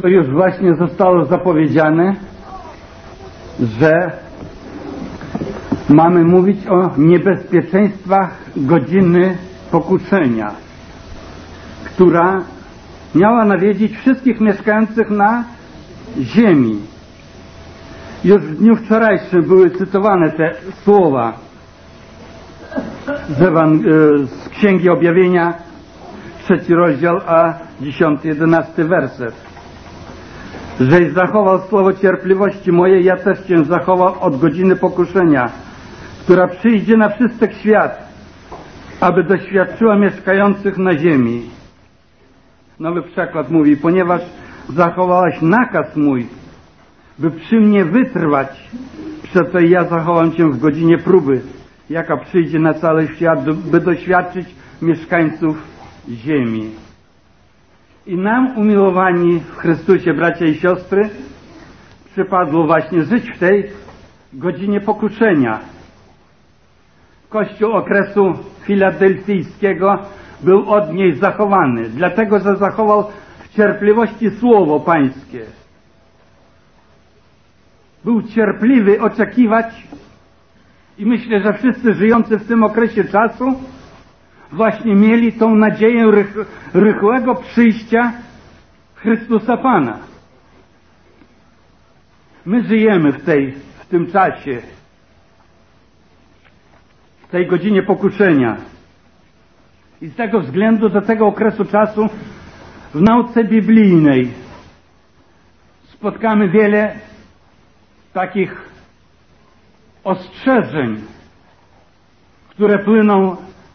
to już właśnie zostało zapowiedziane, że mamy mówić o niebezpieczeństwach godziny pokuszenia, która miała nawiedzić wszystkich mieszkających na ziemi. Już w dniu wczorajszym były cytowane te słowa z Księgi Objawienia, 3 rozdział, a 10, 11 werset. Żeś zachował słowo cierpliwości mojej, ja też Cię zachowam od godziny pokuszenia, która przyjdzie na wszystek świat, aby doświadczyła mieszkających na ziemi. Nowy przekład mówi, ponieważ zachowałaś nakaz mój, by przy mnie wytrwać, przeto ja zachowam Cię w godzinie próby, jaka przyjdzie na cały świat, by doświadczyć mieszkańców ziemi. I nam, umiłowani w Chrystusie bracia i siostry, przypadło właśnie żyć w tej godzinie pokuszenia. Kościół okresu filadelfijskiego był od niej zachowany, dlatego że zachował w cierpliwości słowo Pańskie. Był cierpliwy oczekiwać i myślę, że wszyscy żyjący w tym okresie czasu właśnie mieli tą nadzieję rychłego przyjścia Chrystusa Pana. My żyjemy w tym czasie, w tej godzinie pokuszenia. I z tego względu do tego okresu czasu w nauce biblijnej spotkamy wiele takich ostrzeżeń, które płyną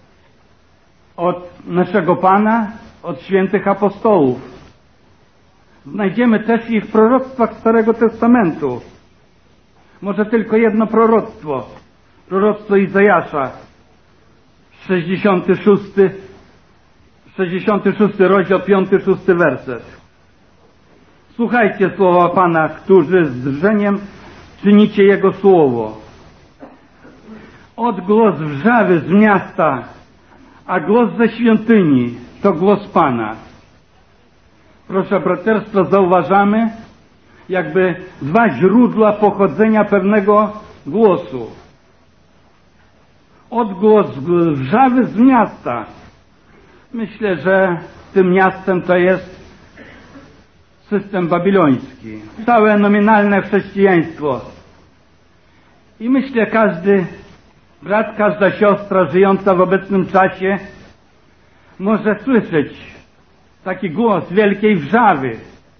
od naszego Pana, od świętych apostołów. Znajdziemy też ich w proroctwach Starego Testamentu. Może tylko jedno proroctwo. Proroctwo Izajasza, 66 rozdział, 5-6 werset. Słuchajcie słowa Pana, którzy z drżeniem czynicie Jego słowo. Odgłos wrzawy z miasta, a głos ze świątyni to głos Pana. Proszę braterstwa, zauważamy jakby dwa źródła pochodzenia pewnego głosu. Odgłos wrzawy z miasta. Myślę, że tym miastem to jest system babiloński. Całe nominalne chrześcijaństwo. I myślę, każdy brat, każda siostra żyjąca w obecnym czasie może słyszeć taki głos wielkiej wrzawy.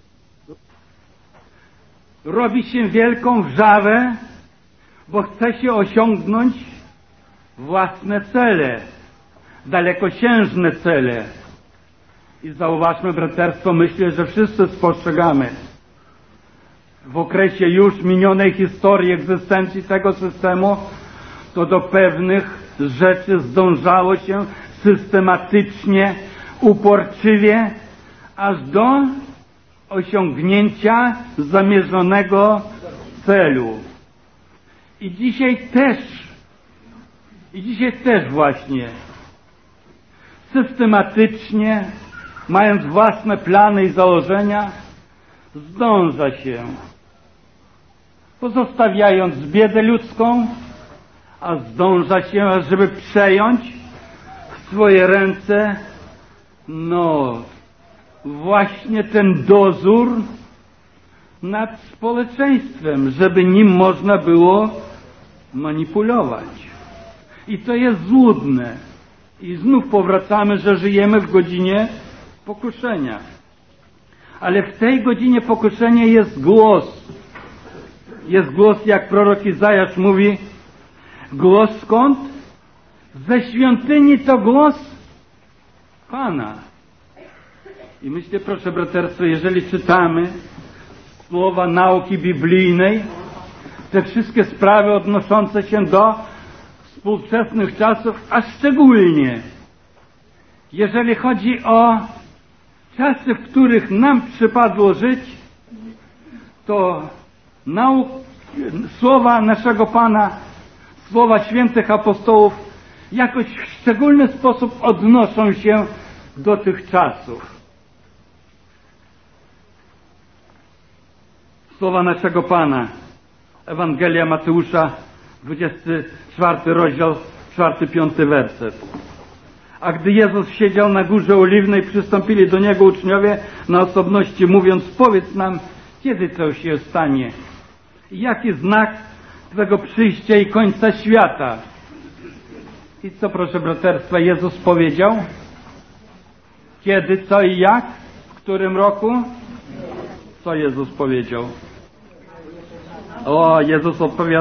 Robi się wielką wrzawę, bo chce się osiągnąć własne cele, dalekosiężne cele. I zauważmy, braterstwo, myślę, że wszyscy spostrzegamy w okresie już minionej historii egzystencji tego systemu, to do pewnych rzeczy zdążało się systematycznie, uporczywie, aż do osiągnięcia zamierzonego celu. I dzisiaj też właśnie systematycznie, mając własne plany i założenia, zdąża się, pozostawiając biedę ludzką, a zdąża się, żeby przejąć w swoje ręce, właśnie ten dozór nad społeczeństwem, żeby nim można było manipulować. I to jest złudne. I znów powracamy, że żyjemy w godzinie pokuszenia. Ale w tej godzinie pokuszenia jest głos. Jest głos, jak prorok Izajasz mówi, głos skąd? Ze świątyni to głos Pana. I myślę, proszę braterstwo, jeżeli czytamy słowa nauki biblijnej, te wszystkie sprawy odnoszące się do współczesnych czasów, a szczególnie jeżeli chodzi o czasy, w których nam przypadło żyć, to słowa naszego Pana, słowa świętych apostołów jakoś w szczególny sposób odnoszą się do tych czasów. Słowa naszego Pana. Ewangelia Mateusza, 24 rozdział, 4-5 werset. A gdy Jezus siedział na Górze Oliwnej, przystąpili do Niego uczniowie na osobności, mówiąc: powiedz nam, kiedy to się stanie? Jaki znak Twego przyjścia i końca świata? I co, proszę braterstwa, Jezus powiedział? Kiedy, co i jak? W którym roku? Co Jezus powiedział? O, Jezus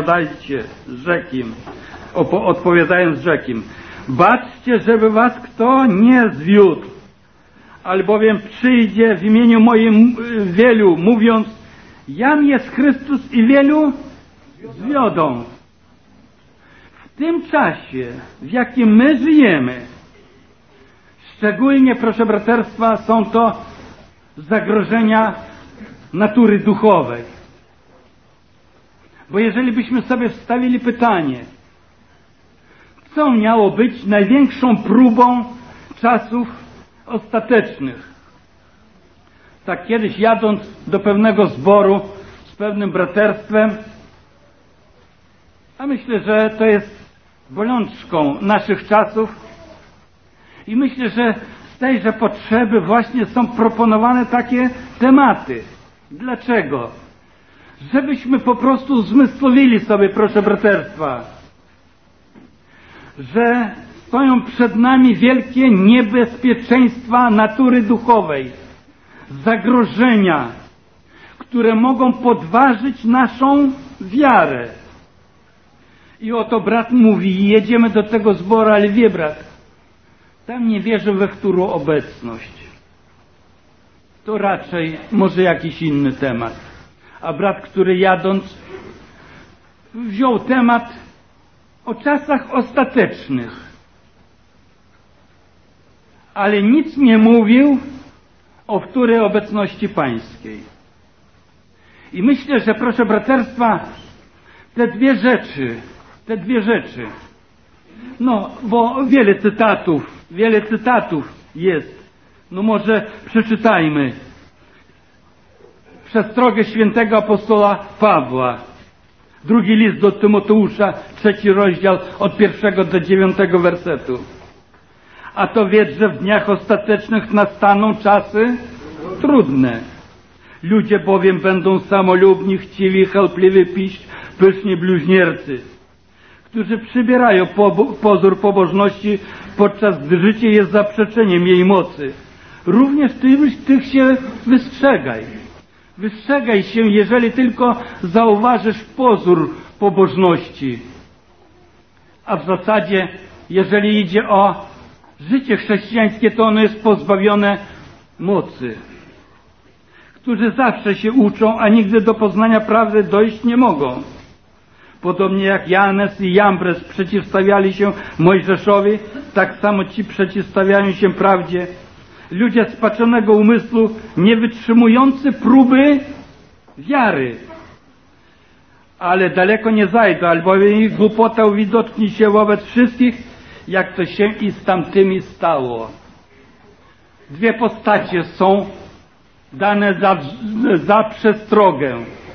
odpowiadając rzekł im: baczcie, żeby was kto nie zwiódł, albowiem przyjdzie w imieniu moim wielu, mówiąc: jam jest Chrystus, i wielu zwiodą. W tym czasie, w jakim my żyjemy, szczególnie, proszę braterstwa, są to zagrożenia natury duchowej. Bo jeżeli byśmy sobie wstawili pytanie, co miało być największą próbą czasów ostatecznych? Tak kiedyś, jadąc do pewnego zboru z pewnym braterstwem, a myślę, że to jest bolączką naszych czasów i myślę, że z tejże potrzeby właśnie są proponowane takie tematy. Dlaczego? Żebyśmy po prostu uzmysłowili sobie, proszę braterstwa, że stoją przed nami wielkie niebezpieczeństwa natury duchowej, zagrożenia, które mogą podważyć naszą wiarę. I oto brat mówi: jedziemy do tego zboru, ale wie brat, tam nie wierzę we którą obecność. To raczej może jakiś inny temat. A brat, który jadąc, wziął temat o czasach ostatecznych, ale nic nie mówił o wtórej obecności pańskiej. I myślę, że, proszę braterstwa, te dwie rzeczy, no, bo wiele cytatów jest. No może przeczytajmy przestrogę świętego apostoła Pawła. Drugi list do Tymoteusza, 3 rozdział, od 1 do 9 wersetu. A to wiedz, że w dniach ostatecznych nastaną czasy trudne. Ludzie bowiem będą samolubni, chciwi, chełpliwi, piśń, pyszni, bluźniercy, którzy przybierają pozór pobożności, podczas gdy życie jest zaprzeczeniem jej mocy. Również tych się wystrzegaj. Wystrzegaj się, jeżeli tylko zauważysz pozór pobożności. A w zasadzie, jeżeli idzie o życie chrześcijańskie, to ono jest pozbawione mocy. Którzy zawsze się uczą, a nigdy do poznania prawdy dojść nie mogą. Podobnie jak Janes i Jambres przeciwstawiali się Mojżeszowi, tak samo ci przeciwstawiają się prawdzie. Ludzie spaczonego umysłu, nie wytrzymujący próby wiary. Ale daleko nie zajdą, albowiem ich głupota uwidoczni się wobec wszystkich, jak to się i z tamtymi stało. Dwie postacie są dane za przestrogę.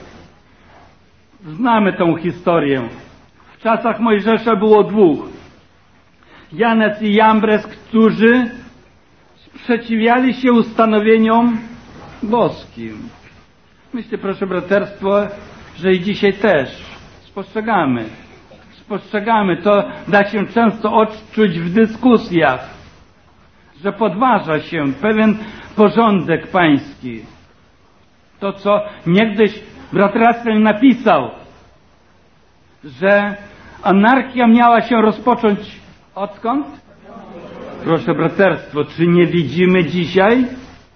Znamy tą historię. W czasach Mojżesza było dwóch. Janes i Jambres, którzy sprzeciwiali się ustanowieniom boskim. Myślę, proszę braterstwo, że i dzisiaj też spostrzegamy. To da się często odczuć w dyskusjach, że podważa się pewien porządek pański. To, co niegdyś brat Russell napisał, że anarchia miała się rozpocząć odkąd? Proszę braterstwo, czy nie widzimy dzisiaj?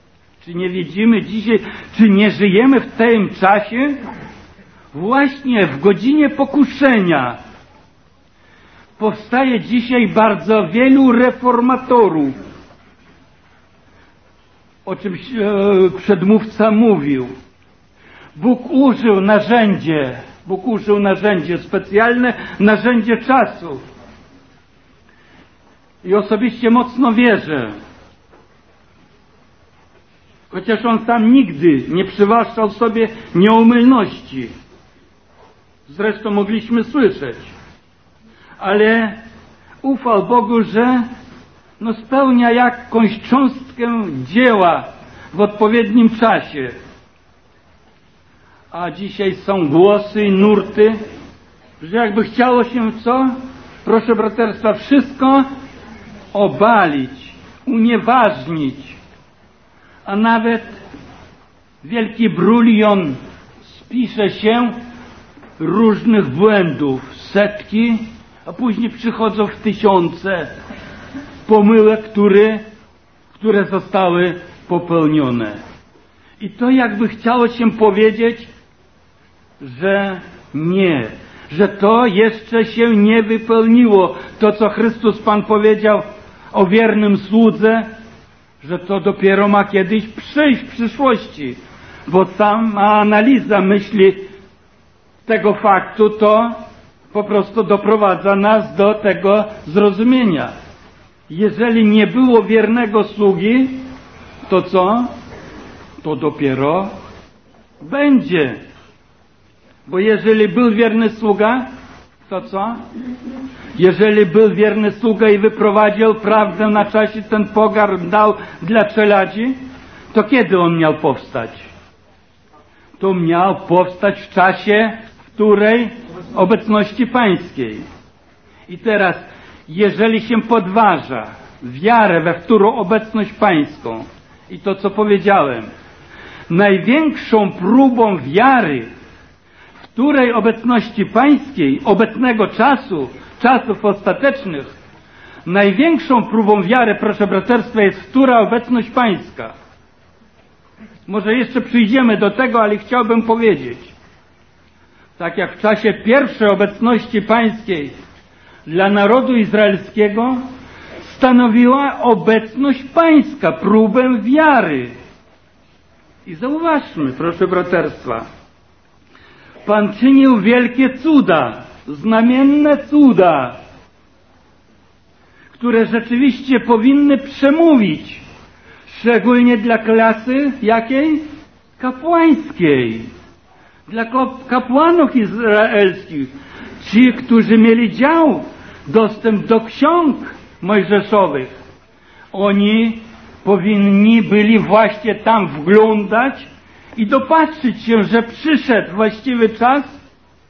Czy nie żyjemy w tym czasie? Właśnie w godzinie pokuszenia powstaje dzisiaj bardzo wielu reformatorów, o czym przedmówca mówił. Bóg użył narzędzie, specjalne narzędzie czasu. I osobiście mocno wierzę, chociaż on sam nigdy nie przywłaszczał sobie nieomylności. Zresztą mogliśmy słyszeć. Ale ufał Bogu, że spełnia jakąś cząstkę dzieła w odpowiednim czasie. A dzisiaj są głosy i nurty, że jakby chciało się co? Proszę braterstwa, wszystko obalić, unieważnić, a nawet wielki brulion spisze się różnych błędów, setki, a później przychodzą w tysiące pomyłek, które zostały popełnione. I to jakby chciało się powiedzieć, że nie, że to jeszcze się nie wypełniło. To, co Chrystus Pan powiedział o wiernym słudze, że to dopiero ma kiedyś przyjść w przyszłości. Bo sama analiza myśli tego faktu to po prostu doprowadza nas do tego zrozumienia. Jeżeli nie było wiernego sługi, to co? To dopiero będzie. Bo jeżeli był wierny sługa, to co? Jeżeli był wierny sługa i wyprowadził prawdę na czasie, ten pokarm dał dla czeladzi, to kiedy on miał powstać? To miał powstać w czasie, w której obecności pańskiej. I teraz, jeżeli się podważa wiarę we wtórą obecność pańską, i to co powiedziałem, największą próbą wiary w której obecności pańskiej, obecnego czasu, czasów ostatecznych, największą próbą wiary, proszę braterstwa, jest wtóra obecność pańska. Może jeszcze przyjdziemy do tego, ale chciałbym powiedzieć, tak jak w czasie pierwszej obecności pańskiej dla narodu izraelskiego stanowiła obecność pańska próbę wiary. I zauważmy, proszę braterstwa, Pan czynił wielkie cuda, znamienne cuda, które rzeczywiście powinny przemówić, szczególnie dla klasy jakiej? Kapłańskiej. Dla kapłanów izraelskich. Ci, którzy mieli dostęp do ksiąg mojżeszowych, oni powinni byli właśnie tam wglądać i dopatrzyć się, że przyszedł właściwy czas.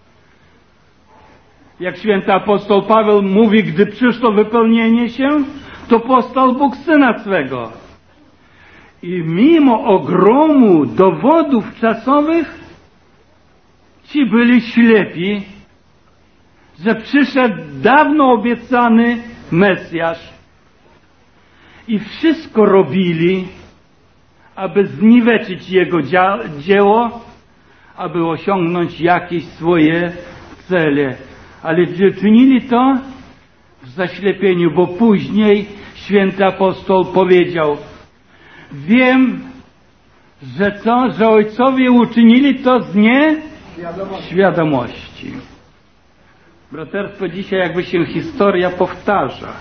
Jak święty apostoł Paweł mówi, gdy przyszło wypełnienie się, to posłał Bóg Syna swego. I mimo ogromu dowodów czasowych, ci byli ślepi, że przyszedł dawno obiecany Mesjasz. I wszystko robili, aby zniweczyć jego dzieło, aby osiągnąć jakieś swoje cele. Ale czynili to w zaślepieniu, bo później święty apostoł powiedział: wiem, że co? Że ojcowie uczynili to z nieświadomości. Braterstwo, dzisiaj jakby się historia powtarza.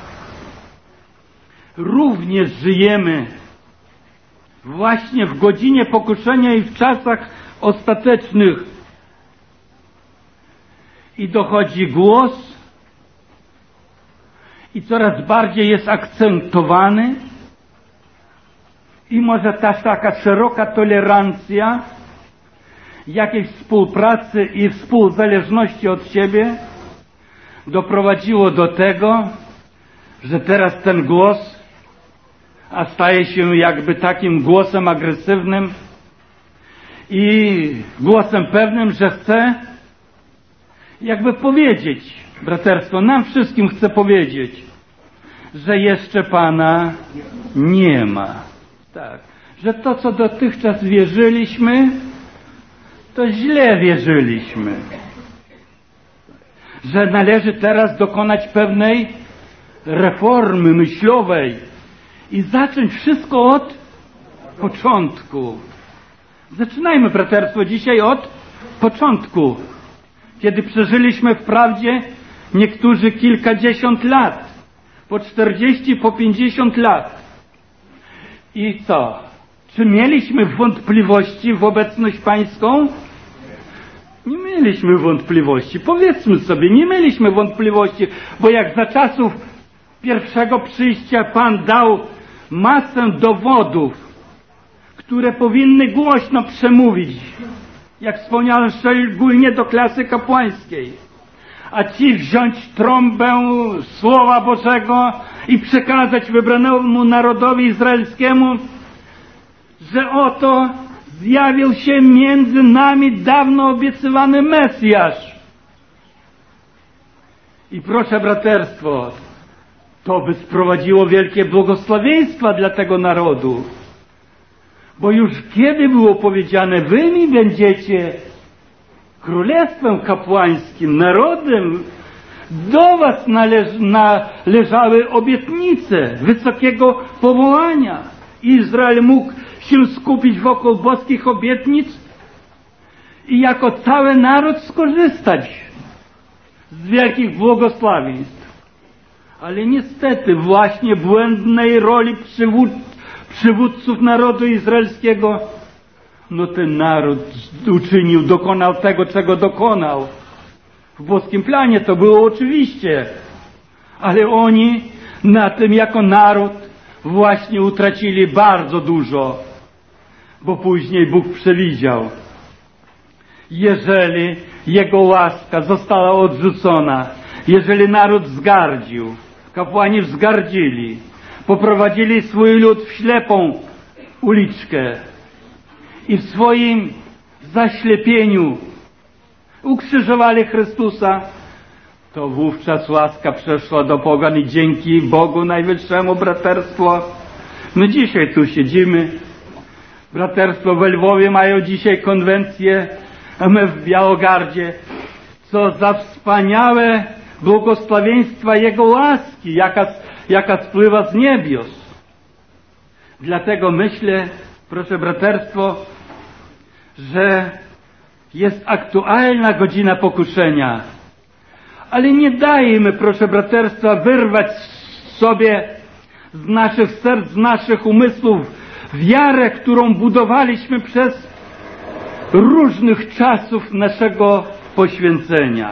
Również żyjemy właśnie w godzinie pokuszenia i w czasach ostatecznych. I dochodzi głos i coraz bardziej jest akcentowany i może taka szeroka tolerancja jakiejś współpracy i współzależności od siebie doprowadziło do tego, że teraz ten głos staje się jakby takim głosem agresywnym i głosem pewnym, że chce jakby powiedzieć, braterstwo, nam wszystkim chce powiedzieć, że jeszcze Pana nie ma. Tak, że to, co dotychczas wierzyliśmy, to źle wierzyliśmy. Że należy teraz dokonać pewnej reformy myślowej i zacząć wszystko od początku. Zaczynajmy, braterstwo, dzisiaj od początku. Kiedy przeżyliśmy wprawdzie niektórzy kilkadziesiąt lat, po 40, po 50 lat. I co? Czy mieliśmy wątpliwości w obecność Pańską? Nie mieliśmy wątpliwości. Powiedzmy sobie, nie mieliśmy wątpliwości, bo jak za czasów pierwszego przyjścia Pan dał masę dowodów, które powinny głośno przemówić, jak wspomniałem, szczególnie do klasy kapłańskiej, a ci wziąć trąbę Słowa Bożego i przekazać wybranemu narodowi izraelskiemu, że oto zjawił się między nami dawno obiecywany Mesjasz. I proszę braterstwo, to by sprowadziło wielkie błogosławieństwa dla tego narodu. Bo już kiedy było powiedziane, wy mi będziecie królestwem kapłańskim, narodem, do was należały obietnice wysokiego powołania. Izrael mógł się skupić wokół boskich obietnic i jako cały naród skorzystać z wielkich błogosławieństw. Ale niestety właśnie błędnej roli przywódców narodu izraelskiego, no ten naród dokonał tego, czego dokonał. W boskim planie to było oczywiście, ale oni na tym jako naród właśnie utracili bardzo dużo, bo później Bóg przewidział. Jeżeli Jego łaska została odrzucona, jeżeli naród wzgardził, kapłani wzgardzili, poprowadzili swój lud w ślepą uliczkę i w swoim zaślepieniu ukrzyżowali Chrystusa, to wówczas łaska przeszła do pogan i dzięki Bogu Najwyższemu braterstwo. My dzisiaj tu siedzimy. Braterstwo we Lwowie mają dzisiaj konwencję, a my w Białogardzie. Co za wspaniałe błogosławieństwa Jego łaski, jaka spływa z niebios. Dlatego myślę, proszę braterstwo, że jest aktualna godzina pokuszenia. Ale nie dajmy, proszę braterstwa, wyrwać sobie z naszych serc, z naszych umysłów wiarę, którą budowaliśmy przez różnych czasów naszego poświęcenia.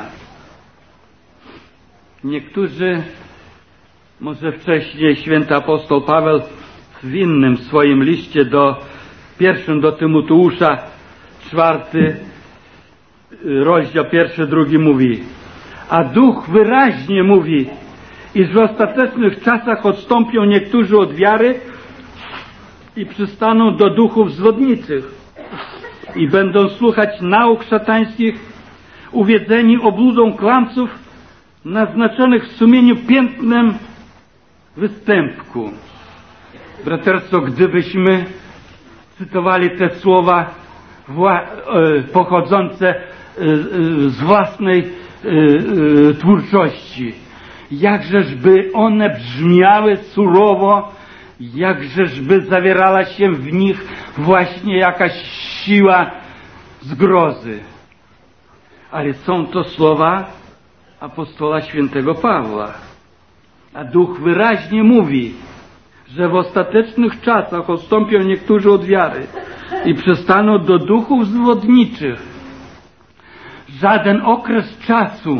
Niektórzy, może wcześniej święty apostoł Paweł w innym swoim liście pierwszym do Tymoteusza, 4 rozdział 1-2 mówi: a Duch wyraźnie mówi, iż w ostatecznych czasach odstąpią niektórzy od wiary i przystaną do duchów zwodniczych i będą słuchać nauk szatańskich, uwiedzeni obludą kłamców, naznaczonych w sumieniu piętnem występku. Braterstwo, gdybyśmy cytowali te słowa pochodzące z własnej twórczości, jakżeżby one brzmiały surowo, jakżeżby zawierała się w nich właśnie jakaś siła zgrozy. Ale są to słowa apostoła świętego Pawła. A Duch wyraźnie mówi, że w ostatecznych czasach odstąpią niektórzy od wiary i przestaną do duchów zwodniczych. Żaden okres czasu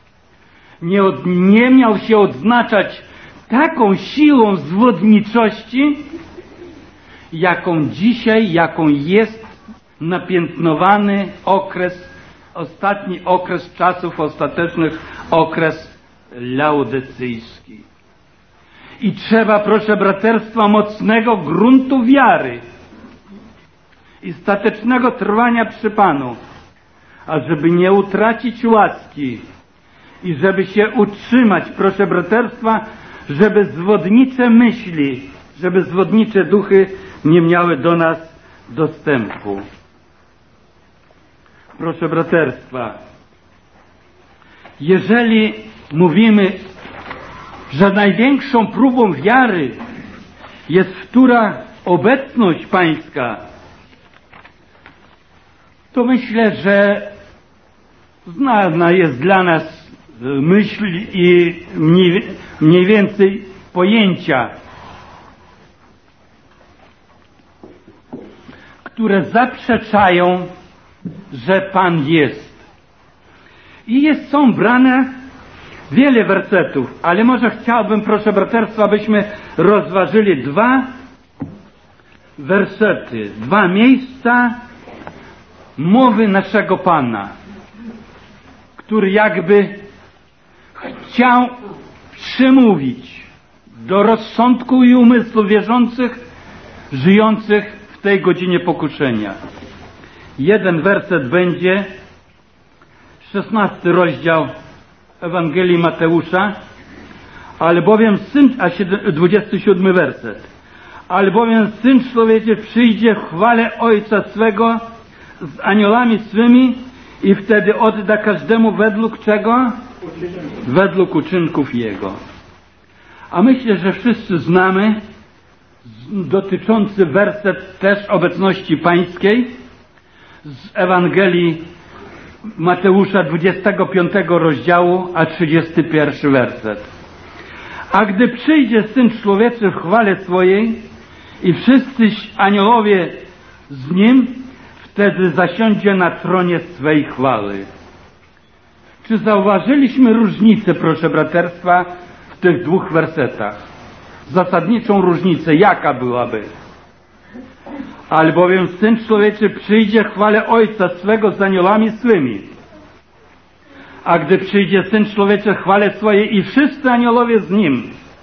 nie miał się odznaczać taką siłą zwodniczości, jaką jest napiętnowany ostatni okres czasów ostatecznych, okres laodycyjski. I trzeba, proszę braterstwa, mocnego gruntu wiary i statecznego trwania przy Panu, ażeby nie utracić łaski i żeby się utrzymać, proszę braterstwa, żeby zwodnicze myśli, żeby zwodnicze duchy nie miały do nas dostępu. Proszę braterstwa, jeżeli mówimy, że największą próbą wiary jest wtóra obecność Pańska, to myślę, że znana jest dla nas myśl i mniej więcej pojęcia. które zaprzeczają, że Pan jest. I są brane wiele wersetów, ale może chciałbym, proszę braterstwa, abyśmy rozważyli 2 wersety, 2 miejsca mowy naszego Pana, który jakby chciał przemówić do rozsądku i umysłu wierzących, żyjących w tej godzinie pokuszenia. Jeden werset będzie 16 rozdział Ewangelii Mateusza, albowiem 27 werset. Albowiem Syn Człowieczy przyjdzie w chwale Ojca swego z aniołami swymi i wtedy odda każdemu według czego? Według uczynków Jego. A myślę, że wszyscy znamy dotyczący werset też obecności Pańskiej z Ewangelii Mateusza 25 rozdziału, a 31 werset. A gdy przyjdzie Syn Człowieczy w chwale swojej i wszyscy aniołowie z Nim, wtedy zasiądzie na tronie swej chwały. Czy zauważyliśmy różnicę, proszę braterstwa, w tych 2 wersetach? Zasadniczą różnicę, jaka byłaby? Albowiem Syn Człowieczy przyjdzie w chwale Ojca swego z aniołami swymi. A gdy przyjdzie Syn Człowieczy w chwale swojej i wszyscy aniołowie z Nim,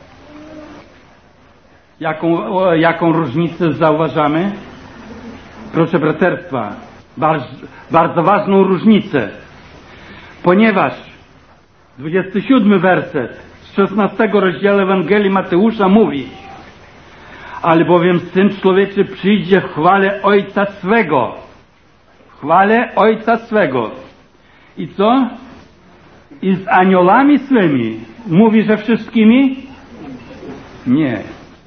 jaką różnicę zauważamy? Proszę braterstwa, bardzo ważną różnicę, ponieważ 27 werset z 16 rozdziału Ewangelii Mateusza mówi: albowiem Syn Człowieczy przyjdzie w chwale Ojca swego. W chwale Ojca swego. I co? I z aniołami swymi. Mówi, że wszystkimi? Nie.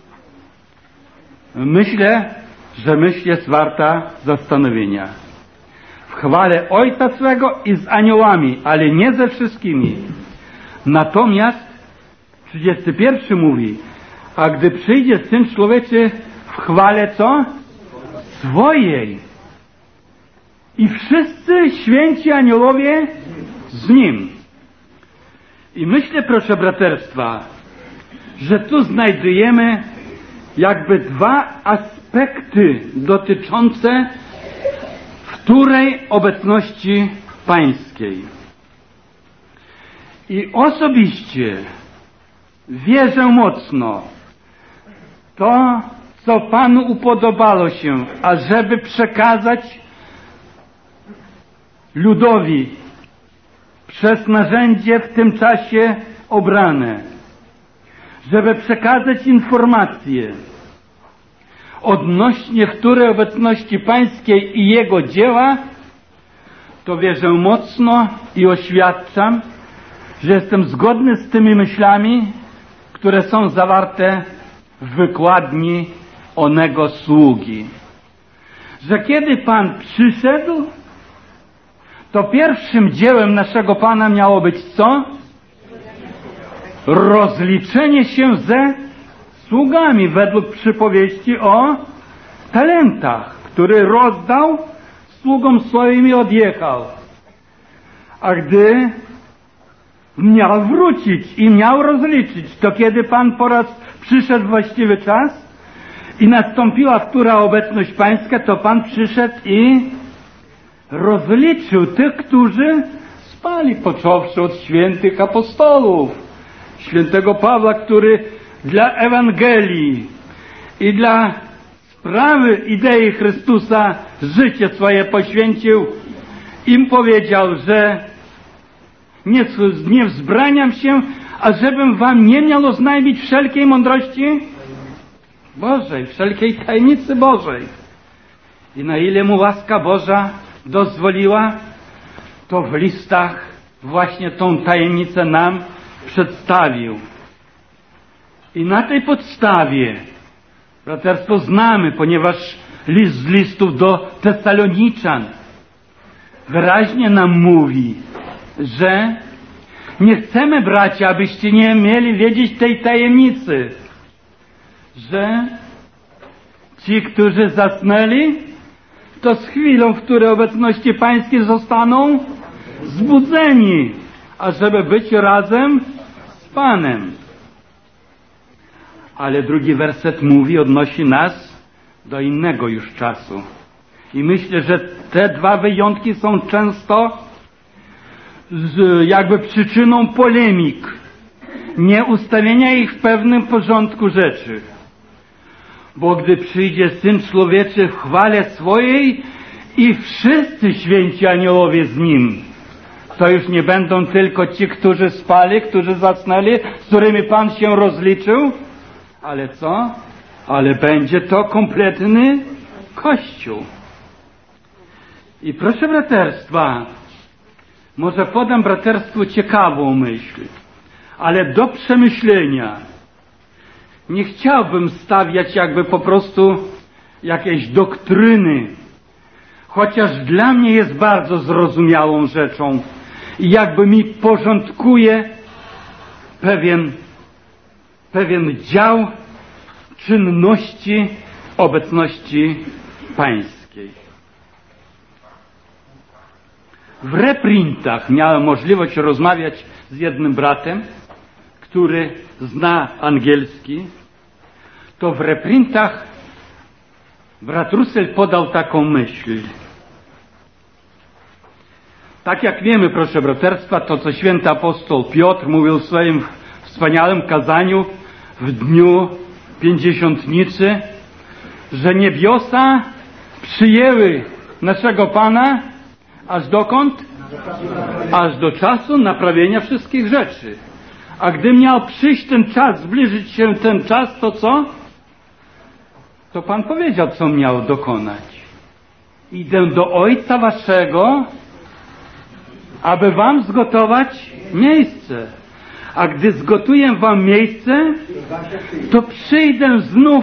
Myślę, że myśl jest warta zastanowienia. W chwale Ojca swego i z aniołami, ale nie ze wszystkimi. Natomiast 31 mówi: a gdy przyjdzie Syn Człowieczy w chwale co? Swojej. I wszyscy święci aniołowie z Nim. I myślę, proszę braterstwa, że tu znajdujemy jakby 2 aspekty dotyczące wtórej obecności Pańskiej. I osobiście wierzę mocno, to, co Panu upodobało się, ażeby przekazać ludowi przez narzędzie w tym czasie obrane, żeby przekazać informacje odnośnie wtórej obecności Pańskiej i Jego dzieła, to wierzę mocno i oświadczam, że jestem zgodny z tymi myślami, które są zawarte w wykładni onego sługi. Że kiedy Pan przyszedł, to pierwszym dziełem naszego Pana miało być co? Rozliczenie się ze sługami według przypowieści o talentach, który rozdał sługom swoim i odjechał. A gdy miał wrócić i miał rozliczyć, to kiedy Pan po raz przyszedł właściwy czas i nastąpiła wtóra obecność Pańska, to Pan przyszedł i rozliczył tych, którzy spali, począwszy od świętych apostołów, świętego Pawła, który dla Ewangelii i dla sprawy idei Chrystusa życie swoje poświęcił. Im powiedział, że nie wzbraniam się, ażebym wam nie miał oznajmić wszelkiej mądrości Bożej, wszelkiej tajemnicy Bożej. I na ile mu łaska Boża dozwoliła, to w listach właśnie tą tajemnicę nam przedstawił. I na tej podstawie, braterstwo, znamy, ponieważ list z listów do Tesaloniczan wyraźnie nam mówi, że nie chcemy, bracia, abyście nie mieli wiedzieć tej tajemnicy, że ci, którzy zasnęli, to z chwilą, w której obecności Pańskiej zostaną zbudzeni, ażeby być razem z Panem. Ale drugi werset mówi, odnosi nas do innego już czasu. I myślę, że te dwa wyjątki są często jakby przyczyną polemik, nie ustawienia ich w pewnym porządku rzeczy. Bo gdy przyjdzie Syn Człowieczy w chwale swojej i wszyscy święci aniołowie z Nim, to już nie będą tylko ci, którzy spali, którzy zasnęli, z którymi Pan się rozliczył, ale co? Ale będzie to kompletny Kościół. I proszę braterstwa, może podam braterstwu ciekawą myśl, ale do przemyślenia. Nie chciałbym stawiać jakby po prostu jakiejś doktryny, chociaż dla mnie jest bardzo zrozumiałą rzeczą i jakby mi porządkuje pewien dział czynności obecności pańskiej. W reprintach miałem możliwość rozmawiać z jednym bratem, który zna angielski. To w reprintach brat Russell podał taką myśl. Tak jak wiemy, proszę braterstwa, to co święty apostoł Piotr mówił w swoim wspaniałym kazaniu w dniu Pięćdziesiątnicy, że niebiosa przyjęły naszego Pana aż dokąd? Aż do czasu naprawienia wszystkich rzeczy. A gdy miał przyjść ten czas, zbliżyć się ten czas, to co? To Pan powiedział, co miał dokonać. Idę do Ojca Waszego, aby Wam zgotować miejsce. A gdy zgotuję Wam miejsce, to przyjdę znów,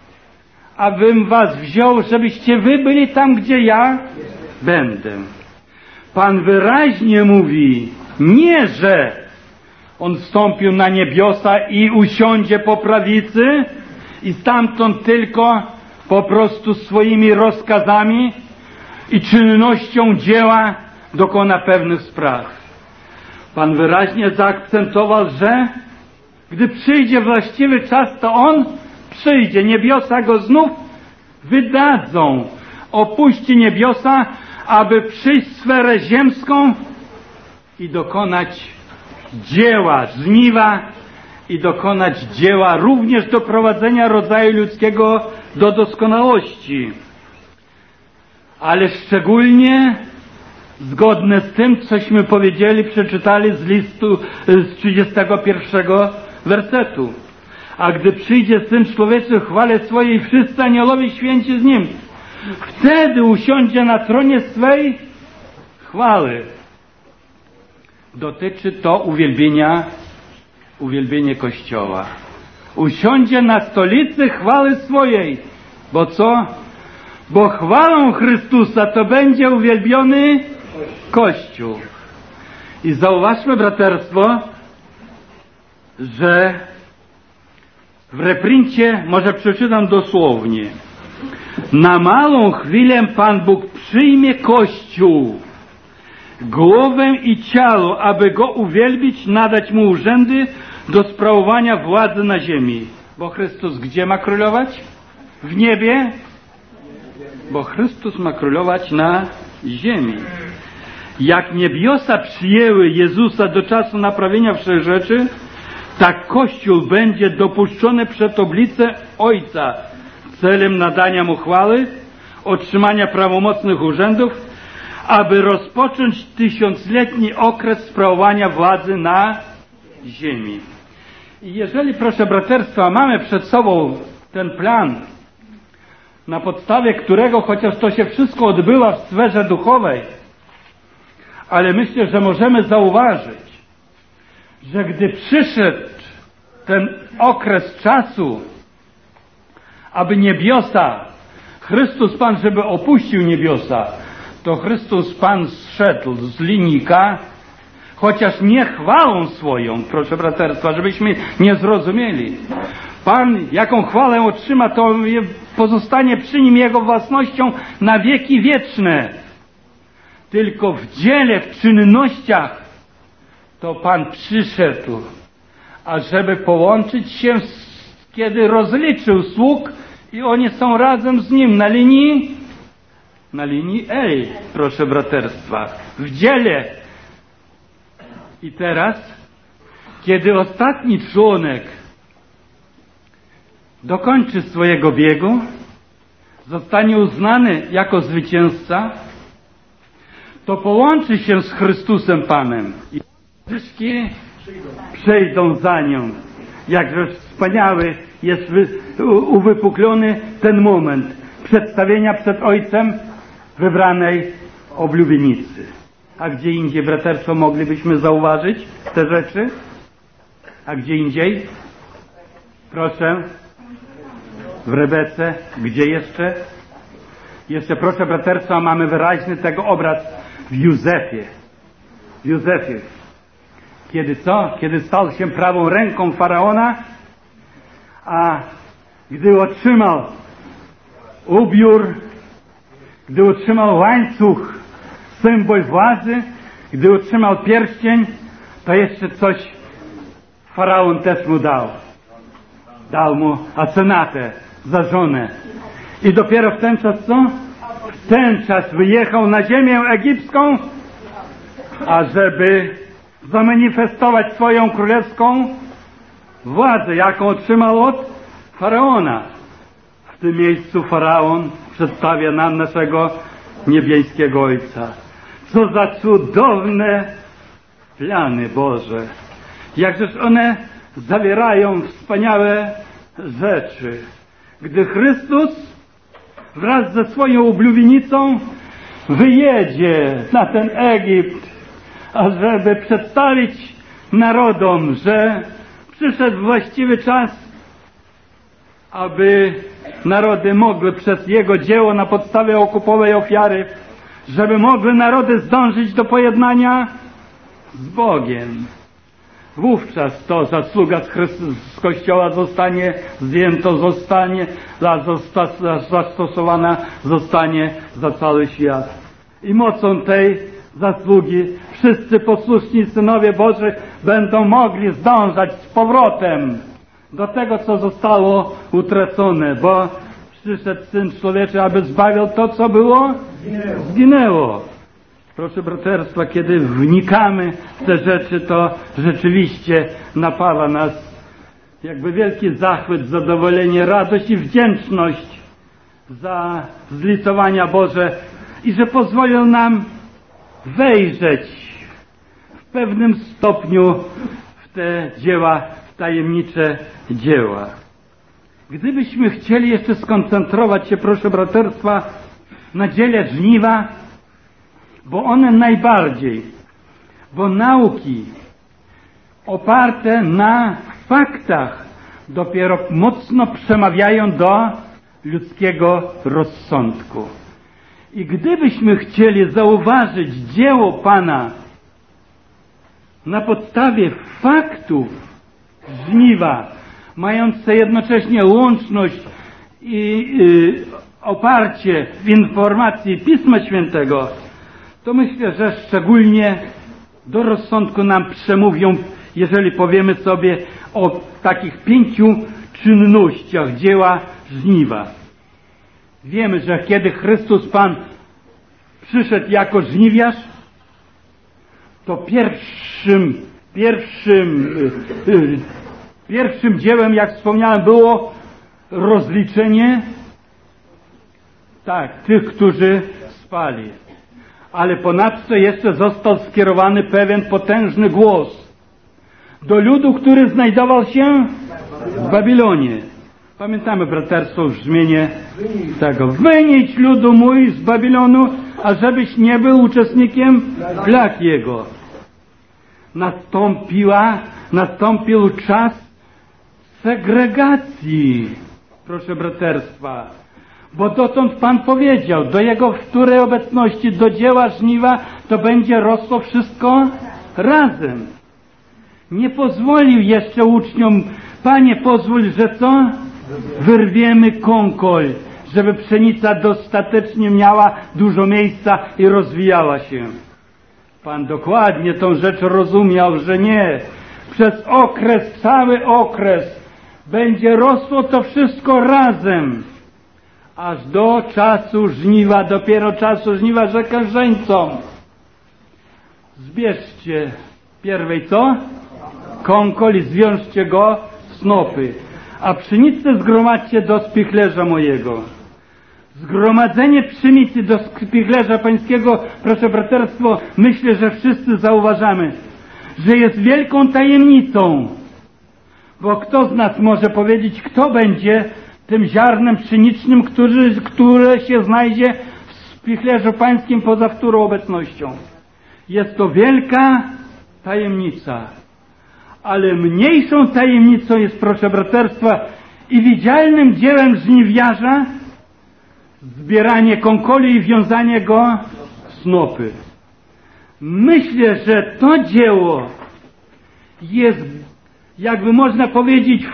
abym Was wziął, żebyście Wy byli tam, gdzie ja będę. Pan wyraźnie mówi, nie, że On wstąpił na niebiosa i usiądzie po prawicy i stamtąd tylko po prostu swoimi rozkazami i czynnością dzieła dokona pewnych spraw. Pan wyraźnie zaakcentował, że gdy przyjdzie właściwy czas, to On przyjdzie. Niebiosa Go znów wydadzą. Opuści niebiosa, aby przyjść w sferę ziemską i dokonać dzieła, żniwa i dokonać dzieła również doprowadzenia rodzaju ludzkiego do doskonałości. Ale szczególnie zgodne z tym, cośmy powiedzieli, przeczytali z listu z 31 wersetu. A gdy przyjdzie Syn Człowieczy w chwale swojej, wszyscy aniołowie święci z Nim, wtedy usiądzie na tronie swej chwały. Dotyczy to uwielbienie Kościoła. Usiądzie na stolicy chwały swojej. Bo co? Bo chwałą Chrystusa to będzie uwielbiony Kościół. I zauważmy, braterstwo, że w reprincie, może przeczytam dosłownie, na małą chwilę Pan Bóg przyjmie Kościół, głowę i ciało, aby Go uwielbić, nadać Mu urzędy do sprawowania władzy na ziemi. Bo Chrystus gdzie ma królować? W niebie? Bo Chrystus ma królować na ziemi. Jak niebiosa przyjęły Jezusa do czasu naprawienia wszech rzeczy, tak Kościół będzie dopuszczony przed oblicę Ojca celem nadania Mu chwały, otrzymania prawomocnych urzędów, aby rozpocząć 1000-letni okres sprawowania władzy na ziemi. I jeżeli, proszę braterstwa, mamy przed sobą ten plan, na podstawie którego, chociaż to się wszystko odbywa w sferze duchowej, ale myślę, że możemy zauważyć, że gdy przyszedł ten okres czasu, aby niebiosa, Chrystus Pan, żeby opuścił niebiosa, to Chrystus Pan zszedł z linijka, chociaż nie chwałą swoją, proszę braterstwa, żebyśmy nie zrozumieli. Pan, jaką chwałę otrzyma, to pozostanie przy nim jego własnością na wieki wieczne. Tylko w dziele, w czynnościach to Pan przyszedł, ażeby połączyć się, kiedy rozliczył sług i oni są razem z nim na linii Ej, proszę braterstwa, w dziele. I teraz, kiedy ostatni członek dokończy swojego biegu, zostanie uznany jako zwycięzca, to połączy się z Chrystusem Panem i wszystkie przejdą za nią. Jakże wspaniały jest uwypuklony ten moment przedstawienia przed Ojcem wybranej oblubienicy. A gdzie indziej, braterstwo, moglibyśmy zauważyć te rzeczy? A gdzie indziej? Proszę. W Rebece. Gdzie jeszcze? Jeszcze, proszę braterstwa, mamy wyraźny tego obraz w Józefie. W Józefie. Kiedy co? Kiedy stał się prawą ręką Faraona, a gdy otrzymał ubiór, gdy otrzymał łańcuch, symbol władzy, gdy otrzymał pierścień, to jeszcze coś Faraon też mu dał. Dał mu Asenatę za żonę. I dopiero w ten czas co? W ten czas wyjechał na ziemię egipską, ażeby zamanifestować swoją królewską władzę, jaką otrzymał od Faraona. W tym miejscu Faraon przedstawia nam naszego niebieskiego Ojca. Co za cudowne plany Boże. Jakżeż one zawierają wspaniałe rzeczy. Gdy Chrystus wraz ze swoją oblubienicą wyjedzie na ten Egipt, ażeby przedstawić narodom, że przyszedł właściwy czas, aby narody mogły przez Jego dzieło na podstawie okupowej ofiary, żeby mogły narody zdążyć do pojednania z Bogiem. Wówczas to zasługa z Kościoła zostanie zdjęto, zastosowana zostanie za cały świat. I mocą tej zasługi wszyscy posłuszni synowie Boży będą mogli zdążać z powrotem do tego, co zostało utracone, bo przyszedł Syn Człowieczy, aby zbawił to, co było zginęło. Proszę braterstwa, kiedy wnikamy w te rzeczy, to rzeczywiście napawa nas jakby wielki zachwyt, zadowolenie, radość i wdzięczność za zlitowania Boże i że pozwolił nam wejrzeć w pewnym stopniu w te dzieła, w tajemnicze dzieła. Gdybyśmy chcieli jeszcze skoncentrować się, proszę braterstwa, na dziele żniwa, bo one najbardziej, bo nauki oparte na faktach dopiero mocno przemawiają do ludzkiego rozsądku. I gdybyśmy chcieli zauważyć dzieło Pana na podstawie faktów żniwa, mające jednocześnie łączność i oparcie w informacji Pisma Świętego, to myślę, że szczególnie do rozsądku nam przemówią, jeżeli powiemy sobie o takich 5 czynnościach dzieła żniwa. Wiemy, że kiedy Chrystus Pan przyszedł jako żniwiarz, to pierwszym dziełem, jak wspomniałem, było rozliczenie tych, którzy spali. Ale ponadto jeszcze został skierowany pewien potężny głos do ludu, który znajdował się w Babilonie. Pamiętamy, braterstwo, brzmienie tego: wynieś ludu mój z Babilonu, ażebyś nie był uczestnikiem plag jego. Nastąpił czas segregacji, proszę braterstwa. Bo dotąd Pan powiedział, do Jego wtórej obecności, do dzieła żniwa, to będzie rosło wszystko razem. Nie pozwolił jeszcze uczniom Panie, pozwól, że co? Wyrwiemy konkoł, żeby pszenica dostatecznie miała dużo miejsca i rozwijała się. Pan dokładnie tą rzecz rozumiał, że nie. Przez okres, cały okres będzie rosło to wszystko razem. Aż do czasu żniwa, dopiero czasu żniwa rzekę żeńcom. Zbierzcie pierwej co? Konkoł i zwiążcie go w snopy, a pszenicę zgromadźcie do spichlerza mojego. Zgromadzenie pszenicy do spichlerza pańskiego, proszę braterstwo, myślę, że wszyscy zauważamy, że jest wielką tajemnicą. Bo kto z nas może powiedzieć, kto będzie tym ziarnem pszenicznym, które się znajdzie w spichlerzu pańskim poza wtórą obecnością? Jest to wielka tajemnica. Ale mniejszą tajemnicą jest, proszę braterstwa, i widzialnym dziełem żniwiarza zbieranie konkoli i wiązanie go w snopy. Myślę, że to dzieło jest, jakby można powiedzieć,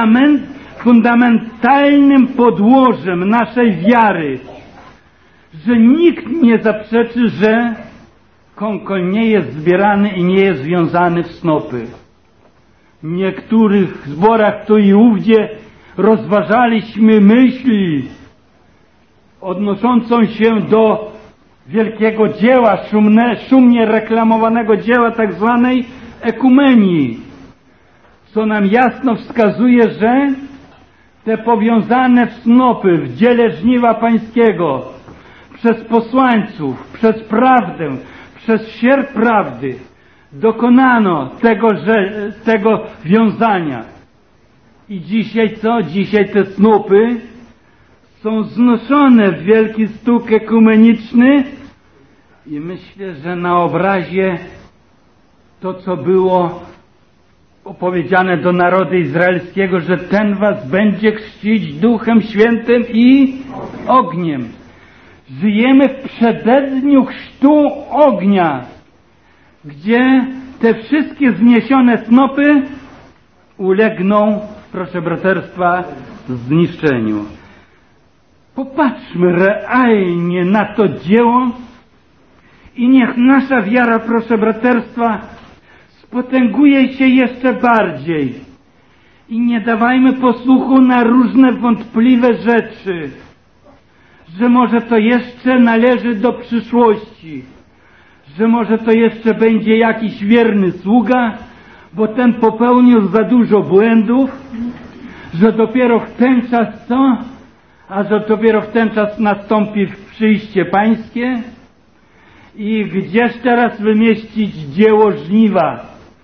fundamentalnym podłożem naszej wiary, że nikt nie zaprzeczy, że konkol nie jest zbierany i nie jest wiązany w snopy. W niektórych zborach tu i ówdzie rozważaliśmy myśli odnoszącą się do wielkiego dzieła, szumnie reklamowanego dzieła tak zwanej ekumenii, co nam jasno wskazuje, że te powiązane w snopy w dziele żniwa pańskiego przez posłańców, przez prawdę, przez sierp prawdy dokonano tego wiązania. I dzisiaj co? Dzisiaj te snopy są znoszone w wielki stuk ekumeniczny i myślę, że na obrazie to, co było opowiedziane do narodu izraelskiego, że ten was będzie chrzcić Duchem Świętym i ogniem. Żyjemy w przededniu chrztu ognia, gdzie te wszystkie zniesione snopy ulegną, proszę braterstwa, zniszczeniu. Popatrzmy realnie na to dzieło i niech nasza wiara, proszę braterstwa, spotęguje się jeszcze bardziej. I nie dawajmy posłuchu na różne wątpliwe rzeczy, że może to jeszcze należy do przyszłości, że może to jeszcze będzie jakiś wierny sługa, bo ten popełnił za dużo błędów, że dopiero w ten czas co? A że dopiero w ten czas nastąpi przyjście pańskie? I gdzież teraz wymieścić dzieło żniwa?